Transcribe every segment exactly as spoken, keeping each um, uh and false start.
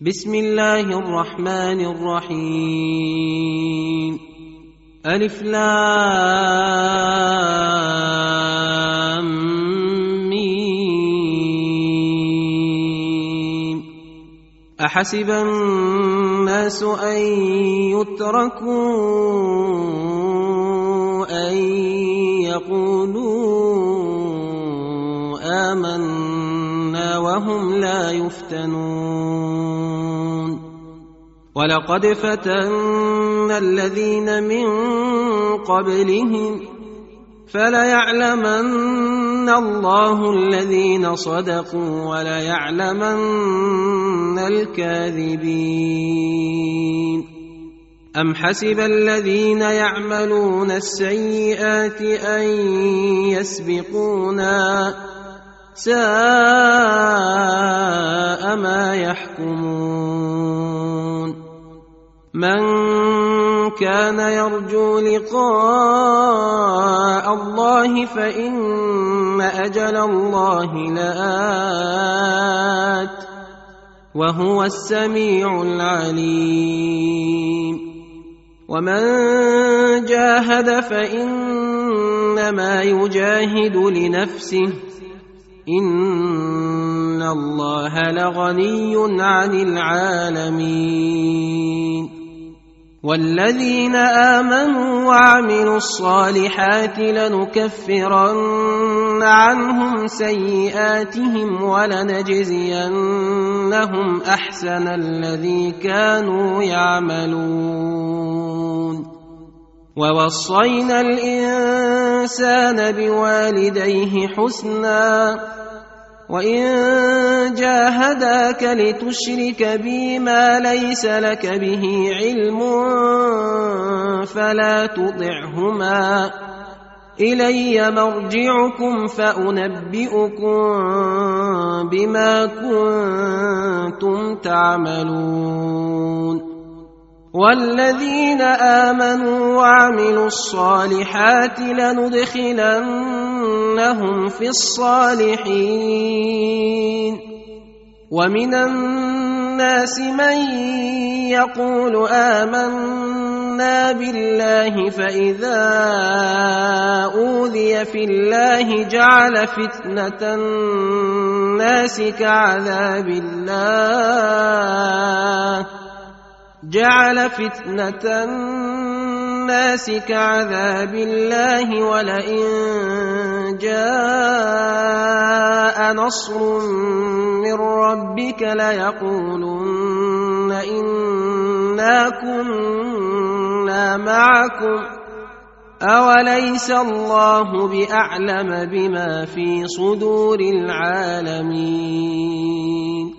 بسم الله الرحمن الرحيم. ألف لام ميم. أحسب الناس أن يتركوا أن يقولوا آمنا وهم لا يفتنون. ولقد فتنا الذين من قبلهم فليعلمن الله الذين صدقوا وليعلمن الكاذبين. أم حسب الذين يعملون السيئات أن يسبقونا ساء ما يحكمون. من كان يرجو لقاء الله فإن أجل الله لآت وهو السميع العليم. ومن جاهد فإنما يجاهد لنفسه إن الله لغني عن العالمين. والذين آمنوا وعملوا الصالحات لنكفرن عنهم سيئاتهم ولنجزينهم أحسن الذي كانوا يعملون. ووصينا الإنسان بوالديه حسنا وإن جاهداك لتشرك بي ما ليس لك به علم فلا تطعهما إلي مرجعكم فأنبئكم بما كنتم تعملون. والذين آمنوا وعملوا الصالحات لندخلنهم في الصالحين. ومن الناس من يقول آمنا بالله فإذا أوذي في الله جعل فتنة الناس كعذاب الله جعل فتنة الناس كعذاب الله ولئن جاء نصر من ربك ليقولن إنا كنا معكم أوليس الله بأعلم بما في صدور العالمين.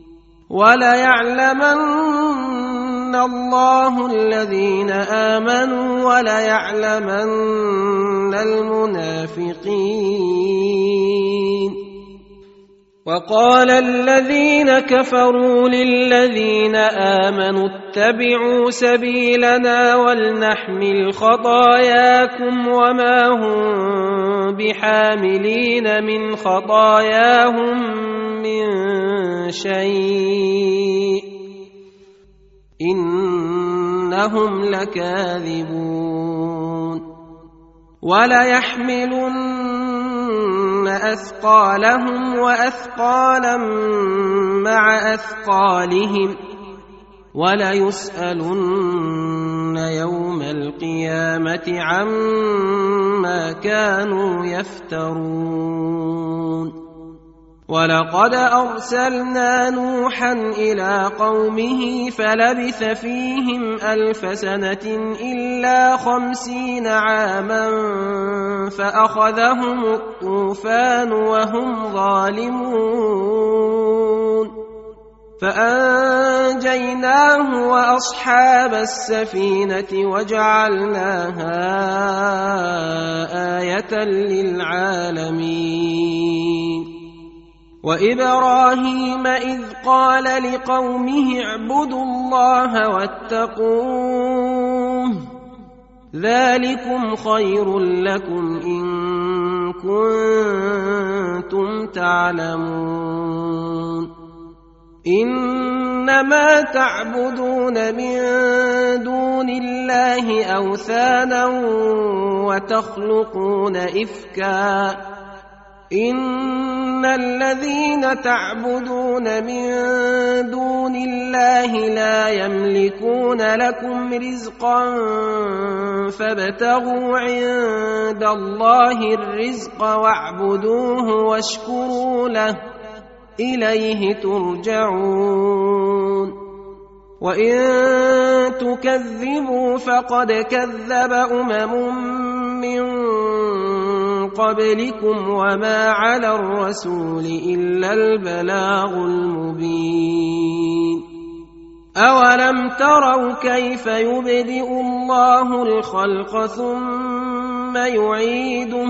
وليعلمن الله الذين آمنوا وليعلمن المنافقين. وقال الذين كفروا للذين آمنوا اتبعوا سبيلنا ولنحمل خطاياكم وما هم بحاملين من خطاياهم من شيء إنهم لكاذبون. وليحملن أثقالهم وأثقالا مع أثقالهم وليسألن يوم القيامة عما كانوا يفترون. ولقد أرسلنا نوحا إلى قومه فلبث فيهم ألف سنة إلا خمسين عاما فأخذهم الطوفان وهم ظالمون فأنجيناه وأصحاب السفينة وجعلناها آية للعالمين. وإبراهيم إذ قال لقومه اعبدوا الله واتقوه ذلكم خير لكم إن كنتم تعلمون. إن إنما تعبدون من دون الله أوثانا وتخلقون إفكا إن الذين تعبدون من دون الله لا يملكون لكم رزقا فابتغوا عند الله الرزق واعبدوه واشكروا له إليه ترجعون وإن تكذبوا فقد كذب أمم من قبلكم وما على الرسول إلا البلاغ المبين أولم تروا كيف يبدئ الله الخلق ثم يعيده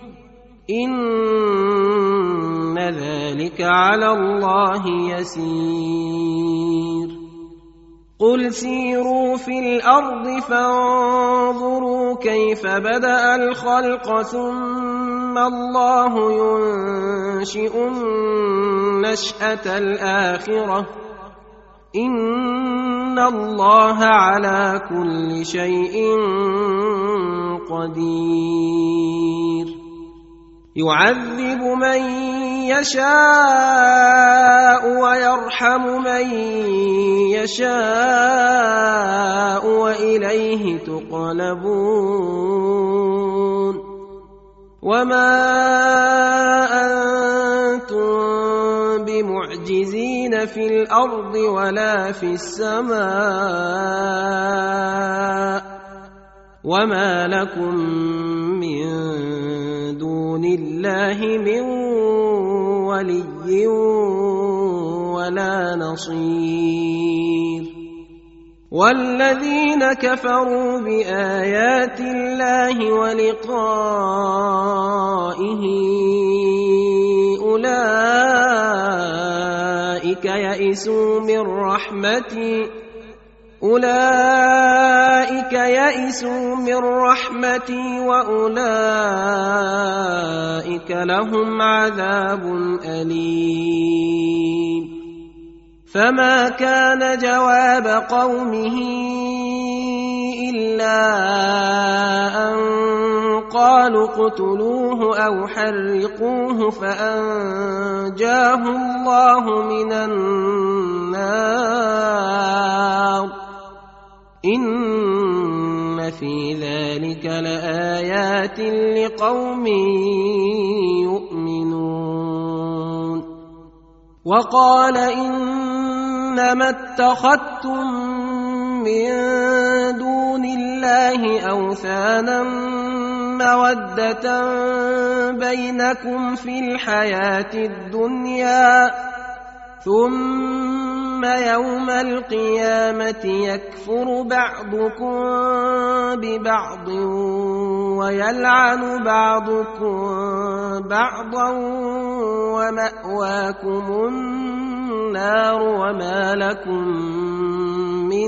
إن ذلك على الله يسير قل سيروا في الأرض فانظروا كيف بدأ الخلق ثم الله ينشئ النشأة الآخرة إن الله على كل شيء قدير يعذب من يشاء ويرحم من يشاء وإليه تقلبون وما أنتم بمعجزين في الأرض ولا في السماء وما لكم من دون الله من ولي ولا نصير والذين كفروا بآيات الله ولقائه أولئك يئسوا من رحمتي أولئك يئسوا من رحمتي وأولئك لهم عذاب أليم فما كان جواب قومه إلا أن قالوا اقتلوه أو حرقوه فأنجاه الله من النار إن في ذلك لآيات لقوم يؤمنون وقال إنما اتخذتم من دون الله أوثانا مودة بينكم في الحياة الدنيا ثم يوم القيامة يكفر بعضكم ببعض ويلعن بعضكم بعضا ومأواكم النار وما لكم من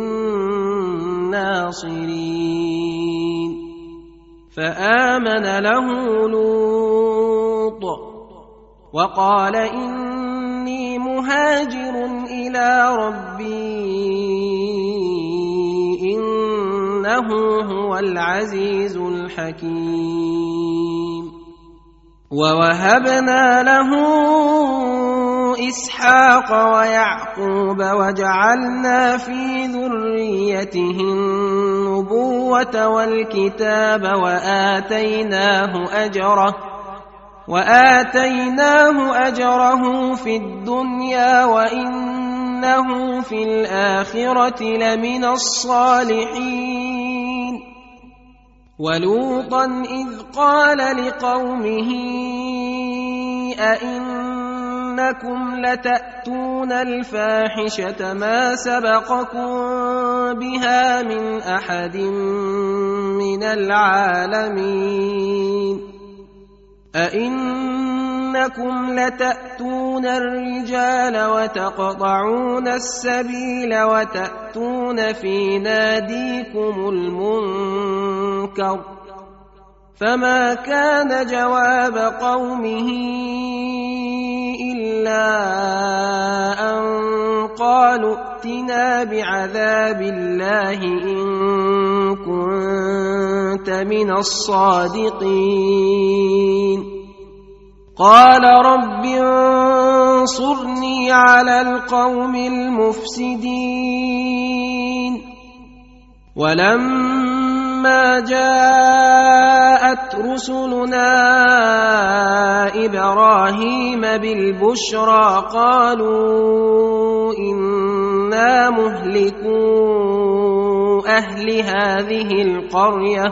ناصرين فآمن له لوط وقال إني مهاجر إلى ربي إنه هو العزيز الحكيم ووهبنا له إسحاق ويعقوب وجعلنا في ذريته النبوة والكتاب وآتيناه أجره وآتيناه أجره في الدنيا وإنه في الآخرة لمن الصالحين ولوطا إذ قال لقومه أئنكم لتأتون الفاحشة ما سبقكم بها من أحد من العالمين أئنكم لتأتون الرجال وتقطعون السبيل وتأتون في ناديكم المنكر فما كان جواب قومه إلا أن قالوا ائتنا بعذاب الله إن كنت من الصادقين قال رب انصرني على القوم المفسدين ولما جاءت رسلنا إبراهيم بالبشرى قالوا إنا مهلكو أهل هذه القرية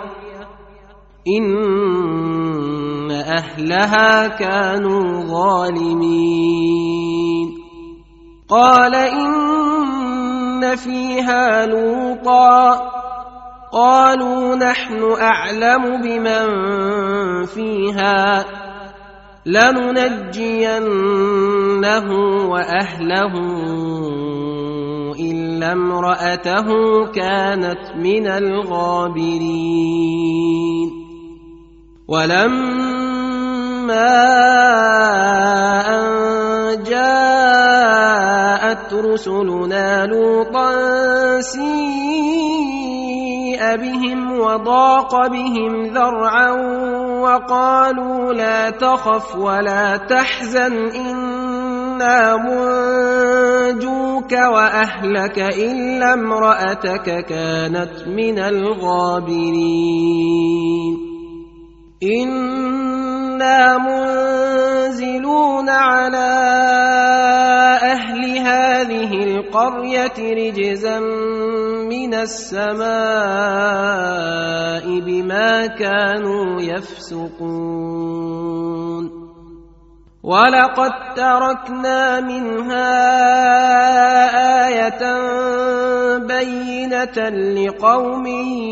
إن أهلها كانوا ظالمين قال إن فيها لوطا قالوا نحن أعلم بمن فيها لننجينه وأهله إلا امرأته كانت من الغابرين ولما أن جاءت رسلنا لوطا سيء بهم وضاق بهم ذرعا وقالوا لا تخف ولا تحزن إنا منجوك وأهلك إلا امرأتك كانت من الغابرين إنا منزلون على أهل هذه القرية رجزا من السماء بما كانوا يفسقون ولقد تركنا منها آية بينة لقوم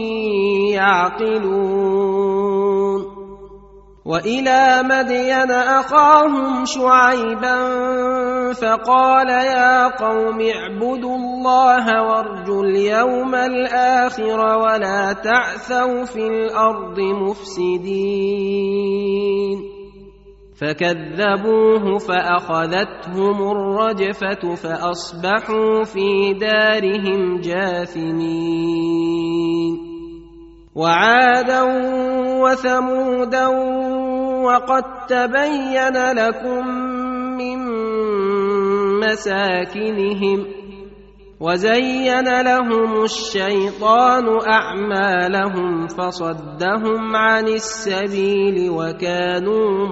يعقلون وإلى مدين أخاهم شعيبا فقال يا قوم اعبدوا الله وارجوا اليوم الآخر ولا تعثوا في الأرض مفسدين فكذبوه فأخذتهم الرجفة فأصبحوا في دارهم جاثمين وعادا وثمودا وقد تبين لكم من مساكنهم وزين لهم الشيطان أعمالهم فصدهم عن السبيل وكانوا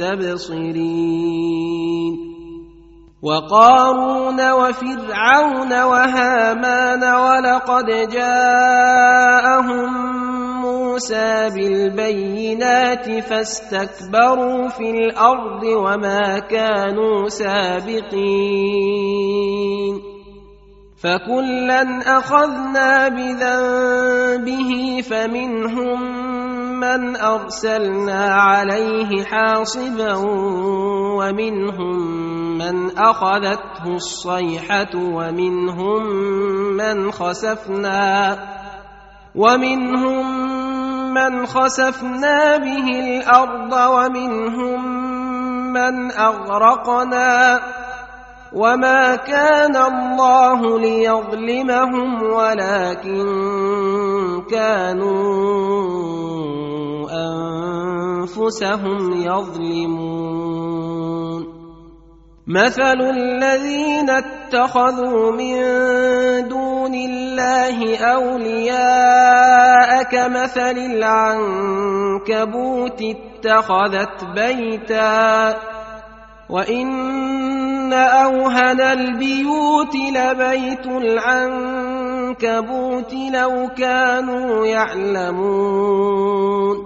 مستبصرين وقارون وفرعون وهامان ولقد جاءهم موسى بالبينات فاستكبروا في الأرض وما كانوا سابقين فكلا أخذنا بذنبه فمنهم من أرسلنا عليه حاصبا ومنهم من أخذته الصيحة ومنهم من خسفنا ومنهم من خسفنا به الأرض ومنهم من أغرقنا وما كان الله ليظلمهم ولكن كانوا أنفسهم يظلمون مثل الذين اتخذوا من دون الله أولياء كمثل العنكبوت اتخذت بيتا وإن أوهن البيوت لبيت العنكبوت لو كانوا يعلمون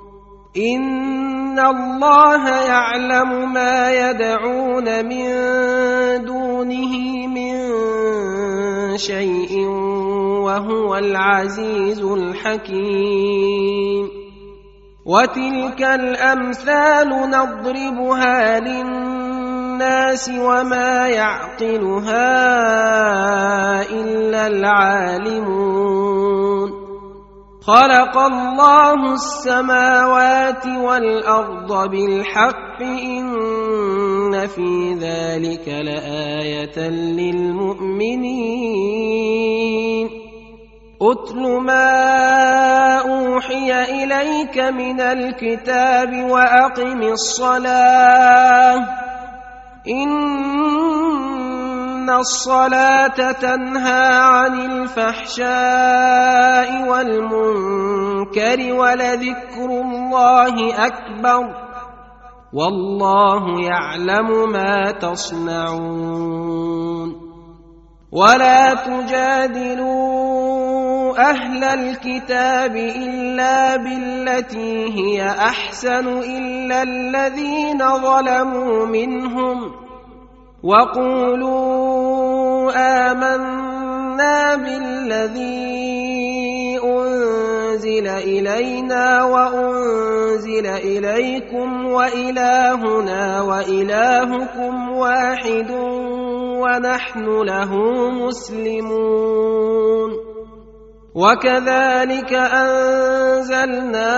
إن الله يعلم ما يدعون من دونه من شيء وهو العزيز الحكيم وتلك الأمثال نضربها للناس وما يعقلها إلا العالمون خلق الله السماوات والأرض بالحق إن إن في ذلك لآية للمؤمنين أتل ما أوحي إليك من الكتاب وأقم الصلاة إن الصلاة تنهى عن الفحشاء والمنكر ولذكر الله أكبر والله يعلم ما تصنعون ولا تجادلوا أهل الكتاب إلا بالتي هي أحسن إلا الذين ظلموا منهم وقولوا آمنا بالذي أنزل إلينا وأنزل إليكم وإلهنا وإلهكم واحد ونحن له مسلمون وكذلك أنزلنا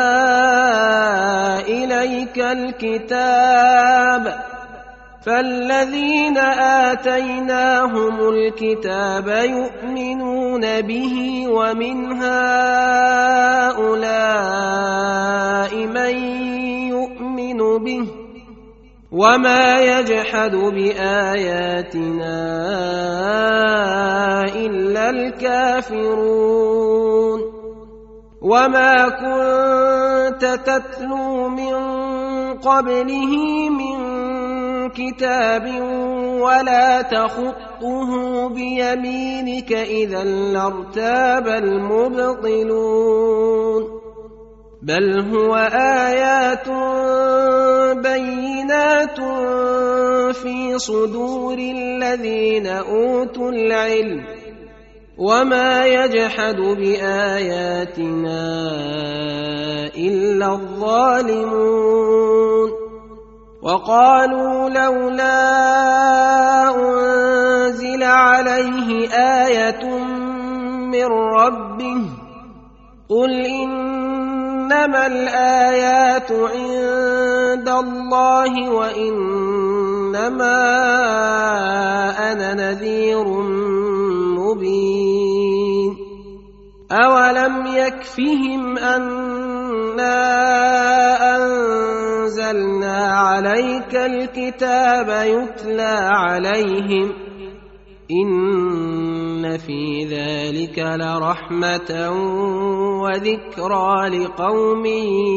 إليك الكتاب فالذين آتيناهم الكتاب يؤمنون به ومن هؤلاء من يؤمن به وما يجحد بآياتنا إلا الكافرون وما كنت تتلو من قبله من كتاب ولا تخطه بيمينك إذا لارتاب المبطلون بل هو آيات بينات في صدور الذين أوتوا العلم وما يجحد بآياتنا إلا الظالمون وقالوا لولا أنزل عليه آية من ربه قل إنما الآيات عند الله وإنما أنا نذير مبين أولم يكفهم أنا أنزلنا عليك الكتاب يتلى عليهم إن في ذلك لرحمة وذكرى لقوم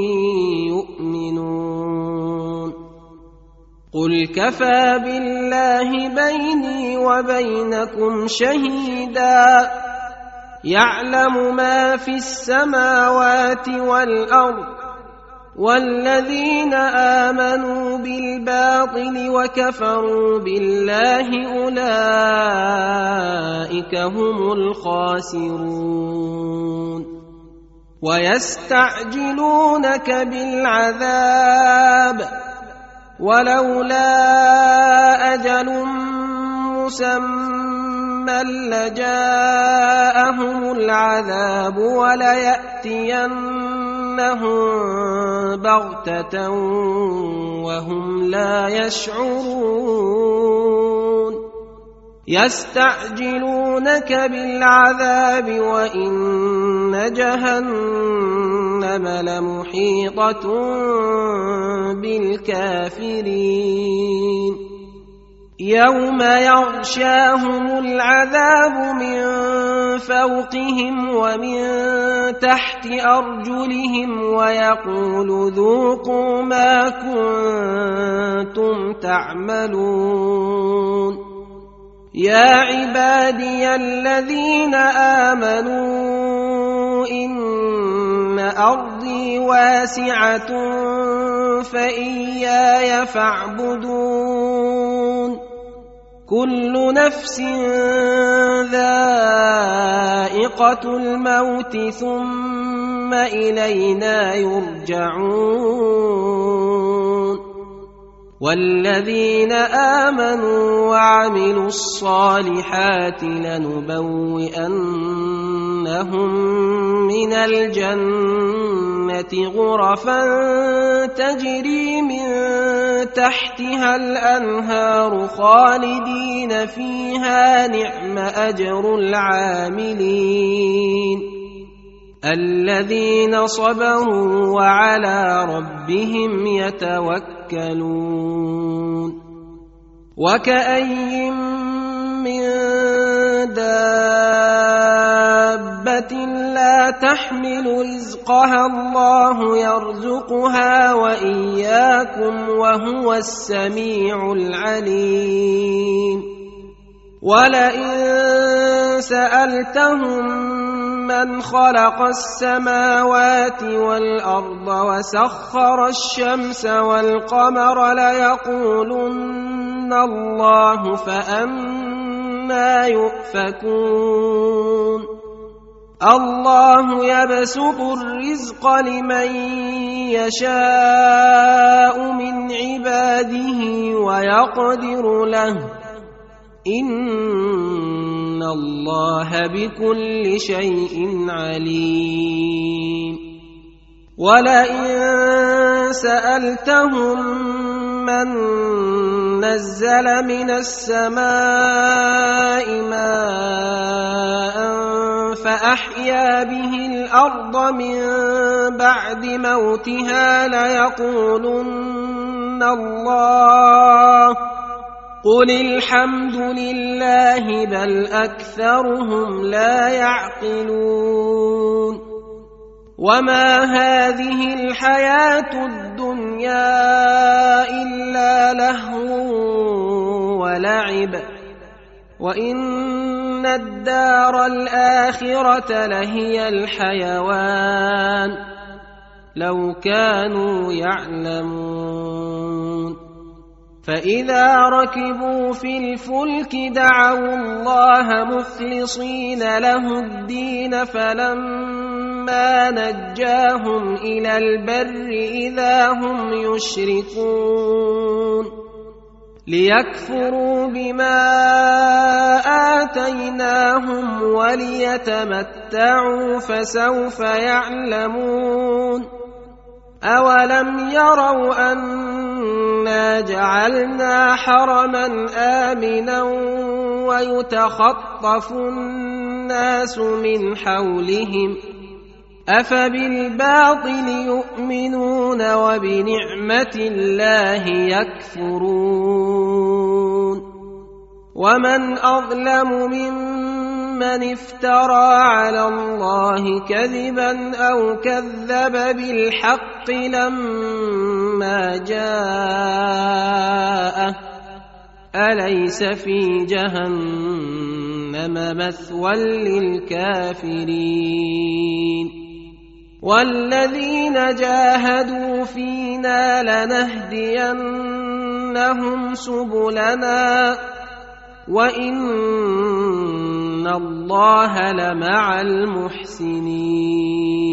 يؤمنون قل كفى بالله بيني وبينكم شهيدا يعلم ما في السماوات والأرض والذين آمنوا بالباطل وكفروا بالله أولئك هم الخاسرون ويستعجلونك بالعذاب ولولا أجل مسمى لجاءهم العذاب وليأتينهم بغتة وهم لا يشعرون يستعجلونك بالعذاب وإن جهنم لمحيطة بالكافرين يوم يغشاهم العذاب من فوقهم ومن تحت أرجلهم ويقول ذوقوا ما كنتم تعملون يا عبادي الذين آمنوا إن أرضي واسعة فإياي فاعبدون كل نفس ذائقة الموت ثم إلينا يرجعون والذين آمنوا وعملوا الصالحات لنبوئنهم من الجنة غرفا تجري من تحتها الأنهار خالدين فيها نعم أجر العاملين الذين صبروا وعلى ربهم يتوكلون وكأين من دابة لا تحمل رزقها الله يرزقها وإياكم وهو السميع العليم ولئن سألتهم من خلق السماوات والأرض وسخر الشمس والقمر ليقولن الله فأنى يؤفكون الله يبسط الرزق لمن يشاء من عباده ويقدر له إن الله بكل شيء عليم ولئن سألتهم من نزل من السماء ماء فأحيا به الأرض من بعد موتها ليقولن الله قل الحمد لله بل أكثرهم لا يعقلون وما هذه الحياة الدنيا إلا لهو ولعب وإن الدار الآخرة لهي الحيوان لو كانوا يعلمون فإذا ركبوا في الفلك دعوا الله مخلصين له الدين فلما نجاهم إلى البر إذا هم يشركون ليكفروا بما آتيناهم وليتمتعوا فسوف يعلمون أولم يروا أنا جعلنا حرما آمنا ويتخطف الناس من حولهم أفبالباطل يؤمنون وبنعمة الله يكفرون ومن أظلم ممن افترى على الله كذبا أو كذب بالحق لما جاءه أليس في جهنم مثوى للكافرين والذين جاهدوا فينا لنهدينهم سبلنا وإن الله لمع المحسنين